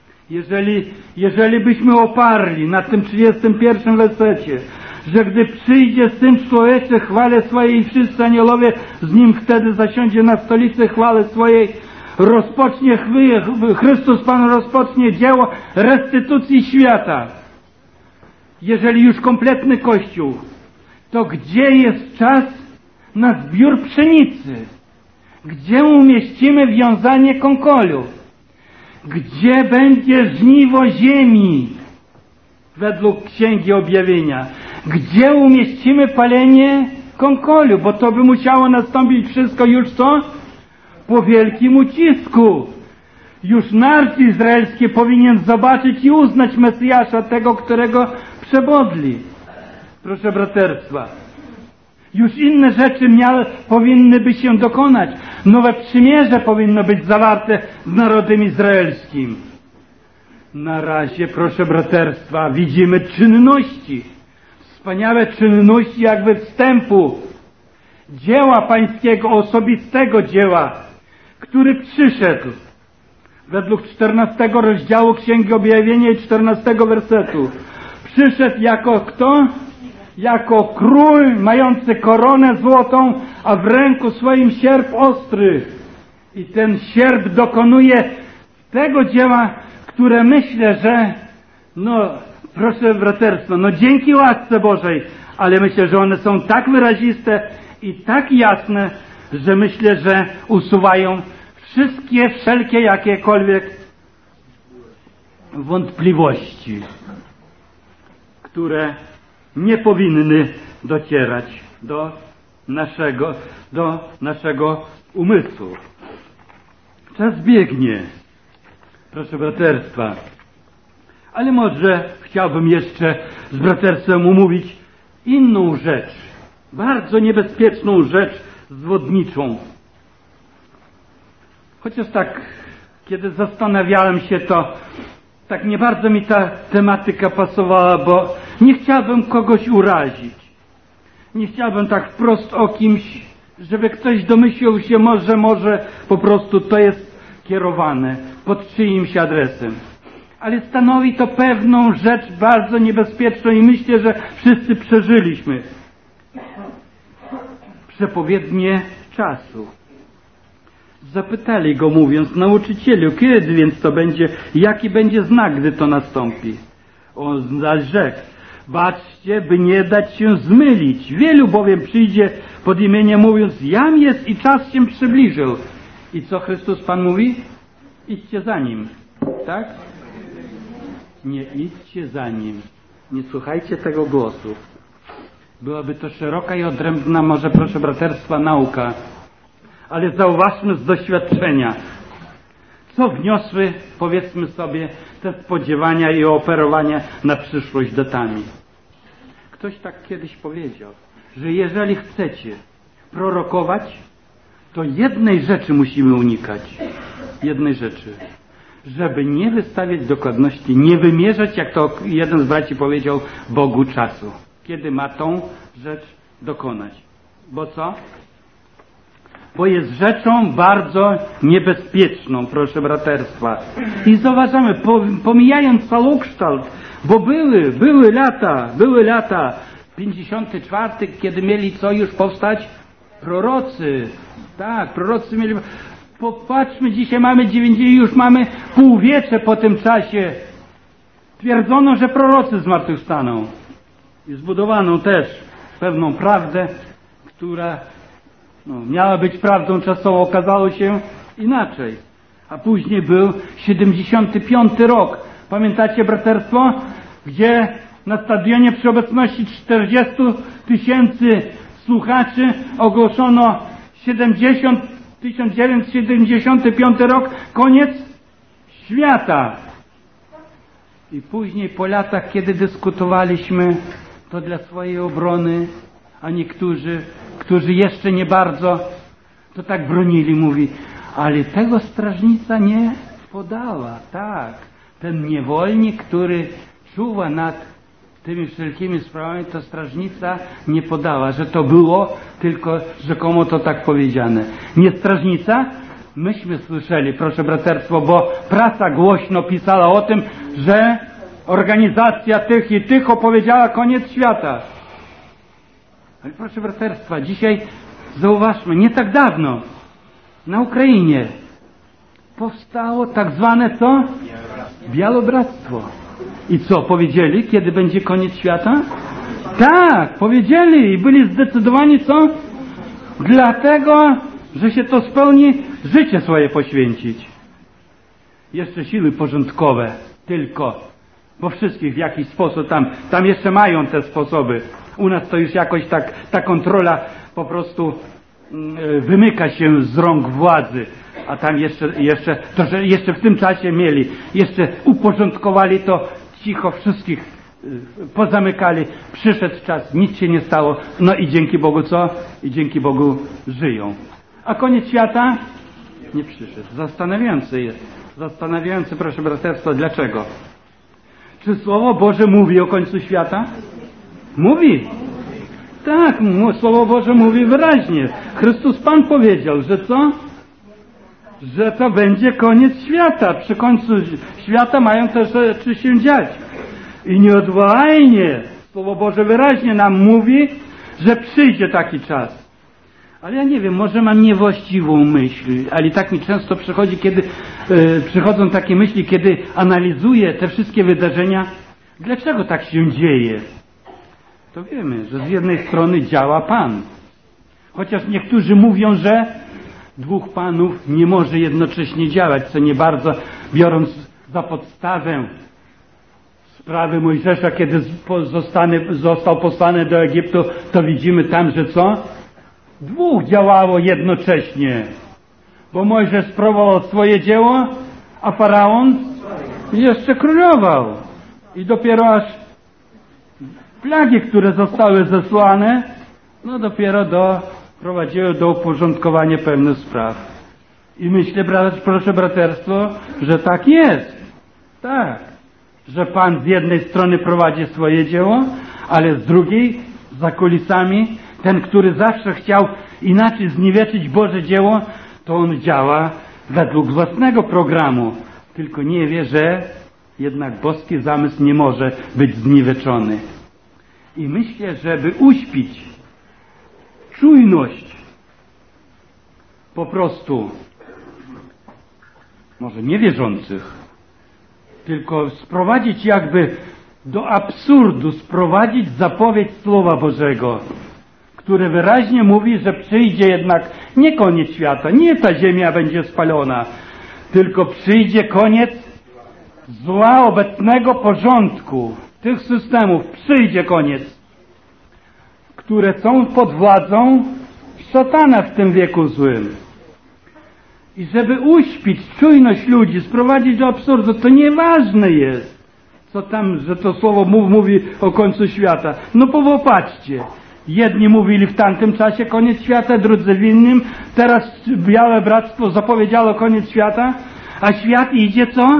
Jeżeli byśmy oparli na tym 31 wersecie, że gdy przyjdzie Syn Człowieczy chwale swojej i wszyscy aniołowie z Nim wtedy zasiądzie na stolicy chwale swojej, rozpocznie Chrystus Pan rozpocznie dzieło restytucji świata. Jeżeli już kompletny Kościół, to gdzie jest czas na zbiór pszenicy? Gdzie umieścimy wiązanie konkolu? Gdzie będzie żniwo ziemi? Według Księgi Objawienia. Gdzie umieścimy palenie konkolu? Bo to by musiało nastąpić wszystko już co? Po wielkim ucisku. Już naród izraelski powinien zobaczyć i uznać Mesjasza, tego, którego przebodli. Proszę braterstwa. Już inne rzeczy powinny by się dokonać. Nowe przymierze powinno być zawarte z narodem izraelskim. Na razie, proszę braterstwa, widzimy czynności. Wspaniałe czynności jakby wstępu. Dzieła pańskiego, osobistego dzieła, który przyszedł. Według 14 rozdziału Księgi Objawienia i 14 wersetu. Przyszedł jako kto? Jako król mający koronę złotą, a w ręku swoim sierp ostry. I ten sierp dokonuje tego dzieła, które myślę, że proszę braterstwo, dzięki łasce Bożej, ale myślę, że one są tak wyraziste i tak jasne, że myślę, że usuwają wszelkie jakiekolwiek wątpliwości. które nie powinny docierać do naszego umysłu. Czas biegnie, proszę braterstwa, ale może chciałbym jeszcze z braterstwem omówić inną rzecz, bardzo niebezpieczną rzecz zwodniczą. Chociaż tak, kiedy zastanawiałem się, to tak nie bardzo mi ta tematyka pasowała, bo nie chciałbym kogoś urazić. Nie chciałbym tak wprost o kimś, żeby ktoś domyślił się, może po prostu to jest kierowane pod czyimś adresem. Ale stanowi to pewną rzecz bardzo niebezpieczną i myślę, że wszyscy przeżyliśmy przepowiednie czasu. Zapytali go, mówiąc: nauczycielu, kiedy więc to będzie, jaki będzie znak, gdy to nastąpi? On zaś rzekł: baczcie, by nie dać się zmylić. Wielu bowiem przyjdzie pod imieniem, mówiąc: jam jest i czas się przybliżył. I co Chrystus Pan mówi? Idźcie za Nim. Tak? Nie idźcie za Nim. Nie słuchajcie tego głosu. Byłaby to szeroka i odrębna, może proszę braterstwa, nauka. Ale zauważmy z doświadczenia, co wniosły, powiedzmy sobie, te spodziewania i operowania na przyszłość datami. Ktoś tak kiedyś powiedział, że jeżeli chcecie prorokować, to jednej rzeczy musimy unikać. Jednej rzeczy. Żeby nie wystawiać dokładności, nie wymierzać, jak to jeden z braci powiedział, Bogu czasu. Kiedy ma tą rzecz dokonać. Bo co? Bo jest rzeczą bardzo niebezpieczną, proszę braterstwa. I zauważamy, pomijając całokształt, bo były lata, 54, kiedy mieli co już powstać? Prorocy. Tak, prorocy mieli. Popatrzmy, dzisiaj mamy 90, już mamy półwiecze po tym czasie. Twierdzono, że prorocy zmartwychwstaną. I zbudowano też pewną prawdę, która miała być prawdą czasową, okazało się inaczej. A później był 75 rok. Pamiętacie, braterstwo? Gdzie na stadionie przy obecności 40 000 słuchaczy ogłoszono 1975 rok, koniec świata. I później po latach, kiedy dyskutowaliśmy, to dla swojej obrony, a niektórzy, którzy jeszcze nie bardzo, to tak bronili, mówi, ale tego strażnica nie podała. Tak, ten niewolnik, który czuwa nad tymi wszelkimi sprawami, to strażnica nie podała, że to było tylko rzekomo to tak powiedziane. Nie strażnica? Myśmy słyszeli, proszę braterstwo, bo prasa głośno pisała o tym, że organizacja tych i tych opowiedziała koniec świata. Ale proszę braterstwa, dzisiaj zauważmy, nie tak dawno na Ukrainie powstało tak zwane co? Białobractwo. I co, powiedzieli, kiedy będzie koniec świata? Tak, powiedzieli i byli zdecydowani co? Dlatego, że się to spełni, życie swoje poświęcić. Jeszcze siły porządkowe, tylko, bo wszystkich w jakiś sposób tam jeszcze mają te sposoby. U nas to już jakoś tak, ta kontrola po prostu wymyka się z rąk władzy. A tam jeszcze w tym czasie mieli, jeszcze uporządkowali to, cicho wszystkich pozamykali, przyszedł czas, nic się nie stało, no i dzięki Bogu co? I dzięki Bogu żyją. A koniec świata? Nie przyszedł. Zastanawiający, proszę braterstwa, dlaczego? Czy Słowo Boże mówi o końcu świata? Mówi. Tak, Słowo Boże mówi wyraźnie. Chrystus Pan powiedział, że co? Że to będzie koniec świata. Przy końcu świata mają te rzeczy się dziać. I nieodwołalnie Słowo Boże wyraźnie nam mówi, że przyjdzie taki czas. Ale ja nie wiem, może mam niewłaściwą myśl, ale tak mi często przychodzi, kiedy przychodzą takie myśli, kiedy analizuję te wszystkie wydarzenia. Dlaczego tak się dzieje? To wiemy, że z jednej strony działa Pan. Chociaż niektórzy mówią, że dwóch Panów nie może jednocześnie działać, co nie bardzo, biorąc za podstawę sprawy Mojżesza, kiedy został posłany do Egiptu, to widzimy tam, że co? Dwóch działało jednocześnie. Bo Mojżesz sprawował swoje dzieło, a Faraon jeszcze królował. I dopiero aż plagi, które zostały zesłane, no dopiero prowadziły do uporządkowania pewnych spraw. I myślę, proszę braterstwo, że tak jest. Tak. Że Pan z jednej strony prowadzi swoje dzieło, ale z drugiej, za kulisami, ten, który zawsze chciał inaczej zniweczyć Boże dzieło, to on działa według własnego programu. Tylko nie wie, że jednak boski zamysł nie może być zniweczony. I myślę, żeby uśpić czujność po prostu może niewierzących, tylko sprowadzić jakby do absurdu, sprowadzić zapowiedź Słowa Bożego, które wyraźnie mówi, że przyjdzie jednak nie koniec świata, nie ta ziemia będzie spalona, tylko przyjdzie koniec zła obecnego porządku, tych systemów, przyjdzie koniec, które są pod władzą szatana w tym wieku złym. I żeby uśpić czujność ludzi, sprowadzić do absurdu, to nieważne jest, co tam, że to słowo mówi o końcu świata. No popatrzcie, jedni mówili w tamtym czasie koniec świata, drudzy w innym, teraz Białe Bractwo zapowiedziało koniec świata, a świat idzie co?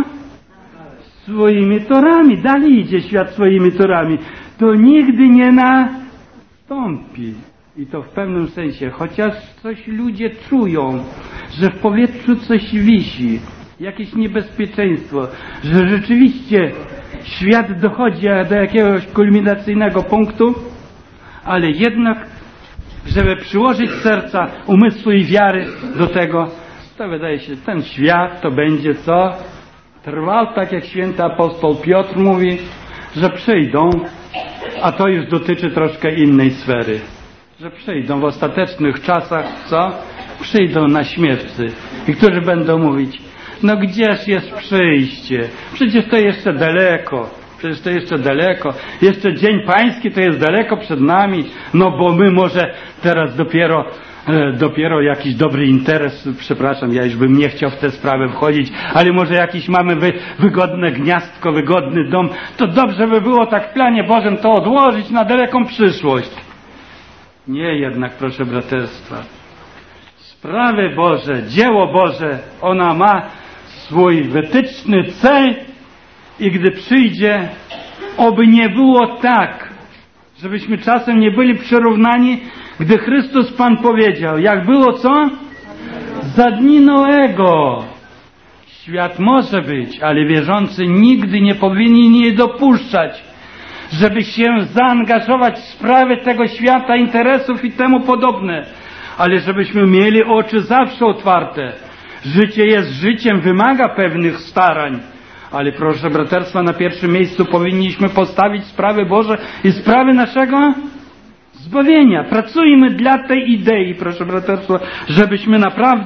Swoimi torami, dalej idzie świat swoimi torami. To nigdy nie nastąpi. I to w pewnym sensie, chociaż coś ludzie czują, że w powietrzu coś wisi, jakieś niebezpieczeństwo, że rzeczywiście świat dochodzi do jakiegoś kulminacyjnego punktu, ale jednak, żeby przyłożyć serca, umysłu i wiary do tego, to wydaje się, ten świat to będzie co? Trwał, tak jak święty apostoł Piotr mówi, że przyjdą, a to już dotyczy troszkę innej sfery. Że przyjdą w ostatecznych czasach, co? Przyjdą naśmiewcy i którzy będą mówić, no gdzież jest przyjście? Przecież to jeszcze daleko. Przecież to jeszcze daleko. Jeszcze Dzień Pański to jest daleko przed nami. No bo my może teraz dopiero jakiś dobry interes, przepraszam, ja już bym nie chciał w tę sprawę wchodzić, ale może jakiś mamy wygodne gniazdko, wygodny dom. To dobrze by było tak w planie Bożym to odłożyć na daleką przyszłość. Nie jednak, proszę braterstwa. Sprawy Boże, dzieło Boże, ona ma swój wytyczny cel i gdy przyjdzie, oby nie było tak, żebyśmy czasem nie byli przyrównani, gdy Chrystus Pan powiedział, jak było co? Za dni Noego. Świat może być, ale wierzący nigdy nie powinni nie dopuszczać, żeby się zaangażować w sprawy tego świata, interesów i temu podobne. Ale żebyśmy mieli oczy zawsze otwarte. Życie jest życiem, wymaga pewnych starań. Ale proszę braterstwa, na pierwszym miejscu powinniśmy postawić sprawy Boże i sprawy naszego zbawienia. Pracujmy dla tej idei, proszę braterstwo, żebyśmy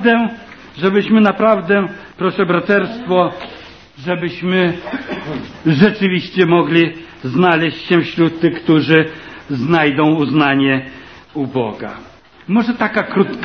naprawdę, proszę braterstwo, żebyśmy rzeczywiście mogli znaleźć się wśród tych, którzy znajdą uznanie u Boga. Może taka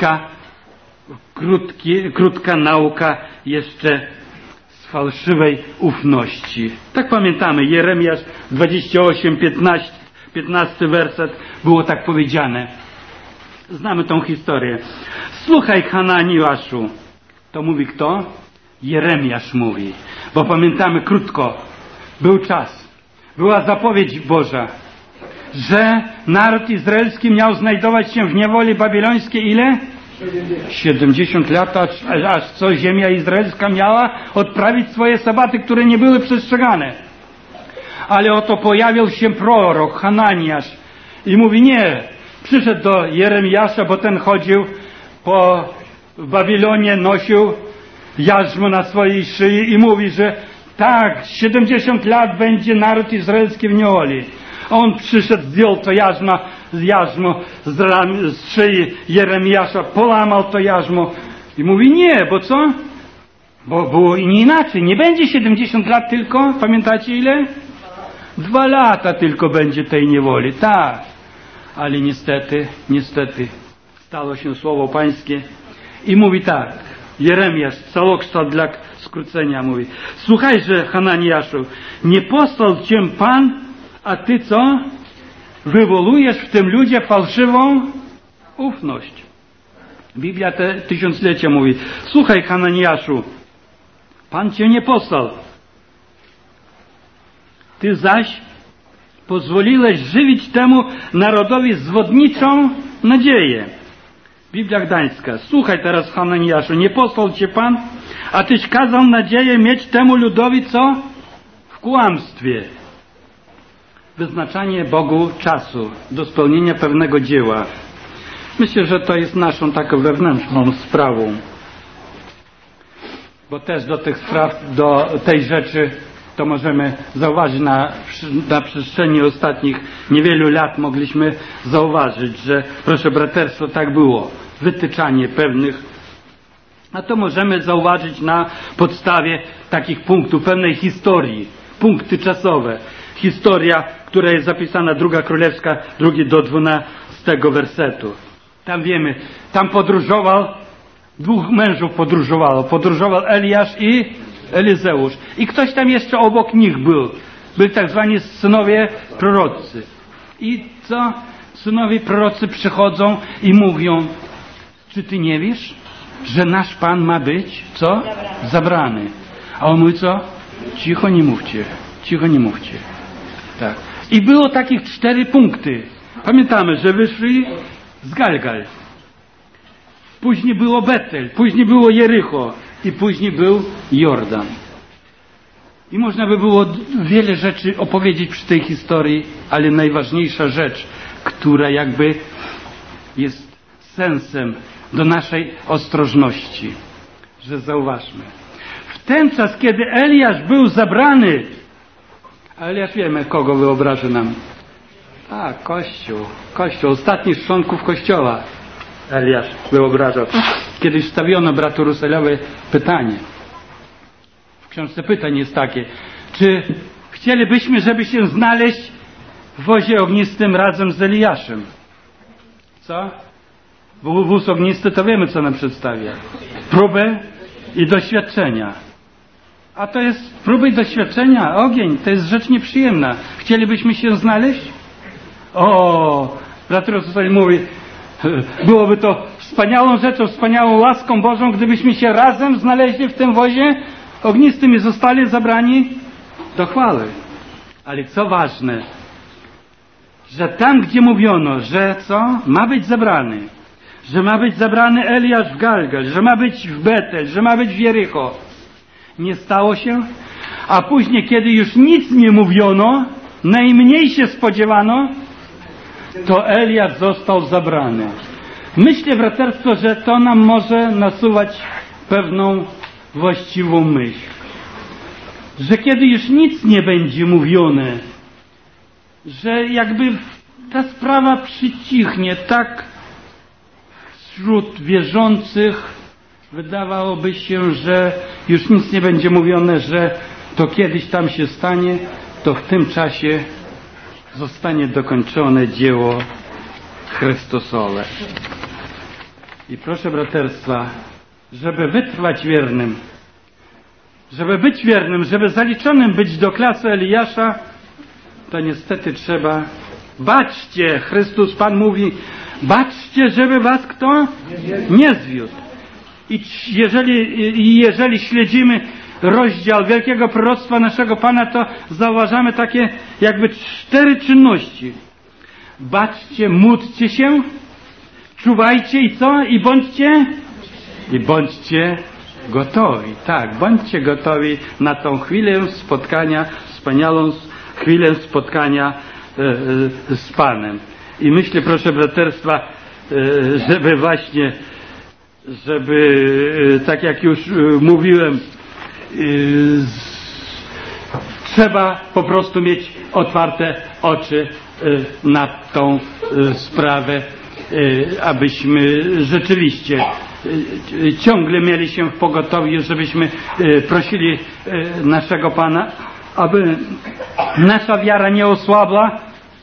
krótka nauka jeszcze z fałszywej ufności. Tak pamiętamy, Jeremiasz 28, 15 werset, było tak powiedziane. Znamy tą historię. Słuchaj, Hananiaszu. To mówi kto? Jeremiasz mówi. Bo pamiętamy krótko, był czas, była zapowiedź Boża, że naród izraelski miał znajdować się w niewoli babilońskiej ile? 70 lat, aż co ziemia izraelska miała odprawić swoje sabaty, które nie były przestrzegane. Ale oto pojawił się prorok Hananiasz i mówi nie, przyszedł do Jeremiasza, bo ten chodził po Babilonie, nosił jarzmo na swojej szyi i mówi, że tak, 70 lat będzie naród izraelski w niewoli. A on przyszedł, zdjął to jarzmo z szyi Jeremiasza, połamał to jarzmo i mówi nie, bo co? Bo było inaczej. Nie będzie 70 lat tylko, pamiętacie ile? 2 lata tylko będzie tej niewoli. Tak. Ale niestety stało się słowo pańskie i mówi tak. Jeremiasz, Calokształt dla skrócenia mówi. Słuchajże, Hananiaszu, nie posłał cię Pan, a ty co? Wywołujesz w tym ludzie fałszywą ufność. Biblia te tysiąclecia mówi. Słuchaj, Hananiaszu, Pan cię nie posłał. Ty zaś pozwoliłeś żywić temu narodowi zwodniczą nadzieję. Biblia Gdańska. Słuchaj teraz, Hananiaszu, nie posłał cię Pan, a tyś kazał nadzieję mieć temu ludowi co? W kłamstwie. Wyznaczanie Bogu czasu do spełnienia pewnego dzieła. Myślę, że to jest naszą taką wewnętrzną sprawą. Bo też do tych spraw, do tej rzeczy to możemy zauważyć na przestrzeni ostatnich niewielu lat mogliśmy zauważyć, że proszę braterstwo tak było. Wytyczanie pewnych. A to możemy zauważyć na podstawie takich punktów, pewnej historii. Punkty czasowe. Historia, która jest zapisana 2 Królewska, 2 do 12 wersetu. Tam wiemy, tam podróżował, 2 mężów podróżowało. Podróżował Eliasz i Elizeusz. I ktoś tam jeszcze obok nich był. Byli tak zwani synowie prorocy. I co? Synowie prorocy przychodzą i mówią, czy ty nie wiesz, że nasz Pan ma być, co? Zabrany. A on mówi co? Cicho nie mówcie. Cicho nie mówcie. Tak. I było takich 4 punkty. Pamiętamy, że wyszli z Galgal. Później było Betel, później było Jericho i później był Jordan. I można by było wiele rzeczy opowiedzieć przy tej historii, ale najważniejsza rzecz, która jakby jest sensem do naszej ostrożności, że zauważmy. W ten czas, kiedy Eliasz był zabrany, a Eliasz wiemy, kogo wyobraża nam. A, Kościół, ostatnich członków Kościoła Eliasz wyobrażał. Kiedyś stawiono bratu Russelowi pytanie. W książce pytań jest takie. Czy chcielibyśmy, żeby się znaleźć w wozie ognistym razem z Eliaszem? Co? Wóz ognisty to wiemy, co nam przedstawia. Próbę i doświadczenia. A to jest próby i doświadczenia. Ogień to jest rzecz nieprzyjemna. Chcielibyśmy się znaleźć? O, brat Russelowi mówi, byłoby to wspaniałą rzeczą, wspaniałą łaską Bożą, gdybyśmy się razem znaleźli w tym wozie ognistym i zostali zabrani do chwały. Ale co ważne, że tam, gdzie mówiono, że co? Ma być zabrany. Że ma być zabrany Eliasz w Galgal, że ma być w Betel, że ma być w Jericho. Nie stało się. A później, kiedy już nic nie mówiono, najmniej się spodziewano, to Eliasz został zabrany. Myślę, braterstwo, że to nam może nasuwać pewną właściwą myśl. Że kiedy już nic nie będzie mówione, że jakby ta sprawa przycichnie, tak wśród wierzących wydawałoby się, że już nic nie będzie mówione, że to kiedyś tam się stanie, to w tym czasie zostanie dokończone dzieło Chrystusowe. I proszę braterstwa, żeby wytrwać wiernym, żeby być wiernym, żeby zaliczonym być do klasy Eliasza, to niestety trzeba baczcie, Chrystus Pan mówi, baczcie, żeby was kto nie zwiódł. I jeżeli śledzimy rozdział wielkiego proroctwa naszego Pana, to zauważamy takie jakby 4 czynności. Baczcie, módlcie się, czuwajcie i co? I bądźcie gotowi. Tak, bądźcie gotowi na tą chwilę spotkania, wspaniałą chwilę spotkania z Panem. I myślę, proszę braterstwa, żeby tak jak już mówiłem, trzeba po prostu mieć otwarte oczy na tą sprawę, abyśmy rzeczywiście ciągle mieli się w pogotowiu, żebyśmy prosili naszego Pana, aby nasza wiara nie osłabła,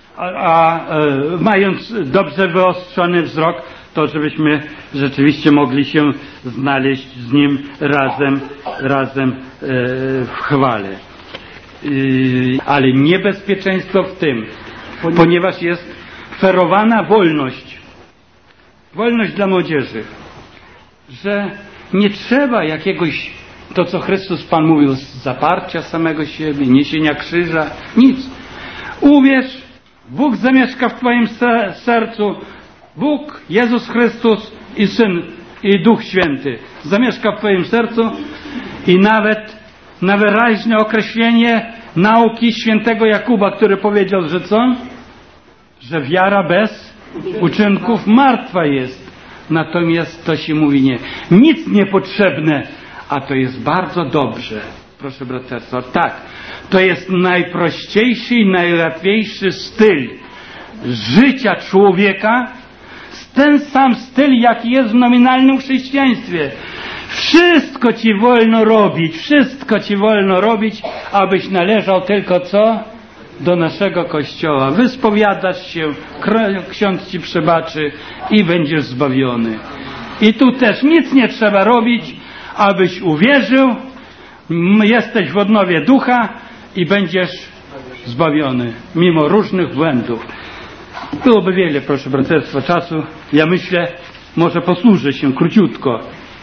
mając dobrze wyostrzony wzrok, to żebyśmy rzeczywiście mogli się znaleźć z Nim razem w chwale. Ale niebezpieczeństwo w tym, ponieważ jest ferowana wolność dla młodzieży, że nie trzeba jakiegoś, to co Chrystus Pan mówił, zaparcia samego siebie, niesienia krzyża, nic. Uwierz, Bóg zamieszka w Twoim sercu, Bóg, Jezus Chrystus i Syn i Duch Święty zamieszka w Twoim sercu i nawet na wyraźne określenie nauki świętego Jakuba, który powiedział, że co? Że wiara bez uczynków martwa jest. Natomiast to się mówi nie. Nic niepotrzebne, a to jest bardzo dobrze. Proszę braterstwa, tak. To jest najprościejszy i najłatwiejszy styl życia człowieka, ten sam styl, jaki jest w nominalnym chrześcijaństwie. Wszystko Ci wolno robić, abyś należał tylko co? Do naszego Kościoła. Wyspowiadasz się, ksiądz Ci przebaczy i będziesz zbawiony. I tu też nic nie trzeba robić, abyś uwierzył, jesteś w odnowie ducha i będziesz zbawiony, mimo różnych błędów. Byłoby wiele, proszę braterstwa, czasu. Ja myślę, może posłużę się króciutko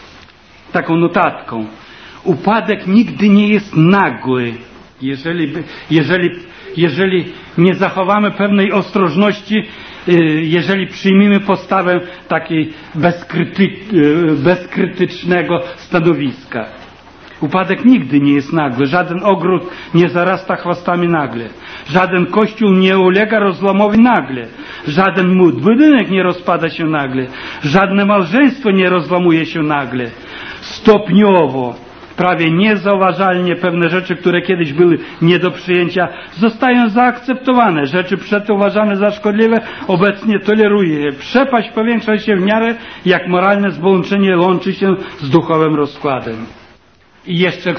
taką upadek nigdy nie jest nagły. Jeżeli nie zachowamy pewnej ostrożności, jeżeli przyjmiemy postawę takiej bezkrytycznego stanowiska. Upadek nigdy nie jest nagły. Żaden ogród nie zarasta chwastami nagle. Żaden kościół nie ulega rozłamowi nagle. Żaden budynek nie rozpada się nagle. Żadne małżeństwo nie rozłamuje się nagle. Stopniowo, prawie niezauważalnie pewne rzeczy, które kiedyś były nie do przyjęcia, zostają zaakceptowane. Rzeczy przedtem uważane za szkodliwe, obecnie toleruje je. Przepaść powiększa się w miarę, jak moralne zbłączenie łączy się z duchowym rozkładem. I jeszcze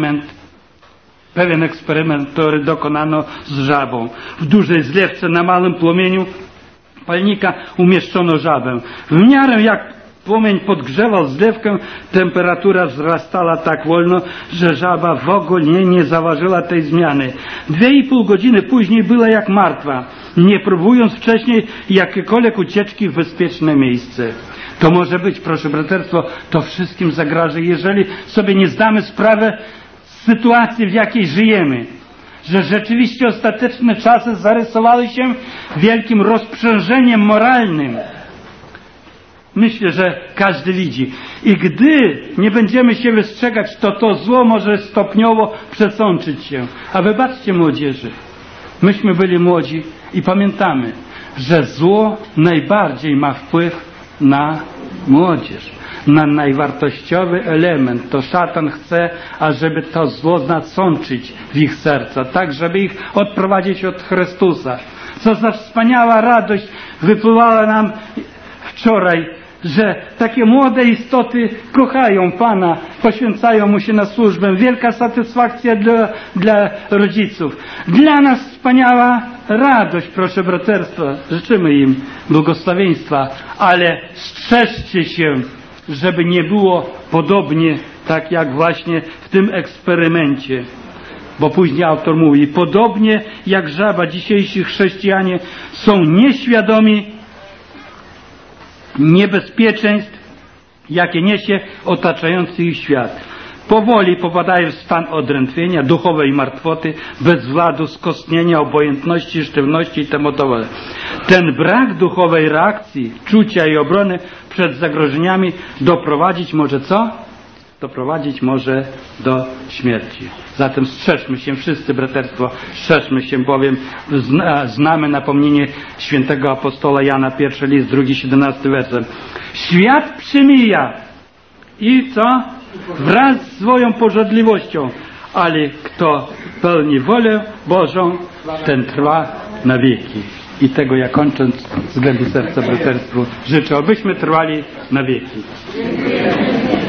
pewien eksperyment, który dokonano z żabą. W dużej zlewce na małym płomieniu palnika umieszczono żabę. W miarę jak płomień podgrzewał zlewkę, temperatura wzrastała tak wolno, że żaba w ogóle nie zauważyła tej zmiany. 2,5 godziny później była jak martwa, nie próbując wcześniej jakiekolwiek ucieczki w bezpieczne miejsce. To może być, proszę braterstwo, to wszystkim zagraża, jeżeli sobie nie zdamy sprawy z sytuacji, w jakiej żyjemy. Że rzeczywiście ostateczne czasy zarysowały się wielkim rozprzężeniem moralnym. Myślę, że każdy widzi. I gdy nie będziemy się wystrzegać, to zło może stopniowo przesączyć się. A wybaczcie młodzieży, myśmy byli młodzi i pamiętamy, że zło najbardziej ma wpływ na młodzież, na najwartościowy element. To szatan chce, ażeby to zło nasączyć w ich serca, tak żeby ich odprowadzić od Chrystusa. Co za wspaniała radość wypływała nam wczoraj, że takie młode istoty kochają Pana, poświęcają Mu się na służbę. Wielka satysfakcja dla rodziców. Dla nas wspaniała radość, proszę braterstwa. Życzymy im błogosławieństwa, ale strzeżcie się, żeby nie było podobnie tak jak właśnie w tym eksperymencie. Bo później autor mówi, podobnie jak żaba, dzisiejsi chrześcijanie są nieświadomi niebezpieczeństw, jakie niesie otaczający ich świat. Powoli popadają w stan odrętwienia, duchowej martwoty, bezwładu, skostnienia, obojętności, sztywności i temotowe. Ten brak duchowej reakcji, czucia i obrony przed zagrożeniami doprowadzić może co? Doprowadzić może do śmierci. Zatem strzeżmy się wszyscy, braterstwo, strzeżmy się, bowiem znamy napomnienie świętego apostola Jana, 1 list, 2, 17 werset. Świat przemija i co? Wraz z swoją pożądliwością, ale kto pełni wolę Bożą, ten trwa na wieki. I tego ja kończąc z głębi serca braterstwu życzę, abyśmy trwali na wieki.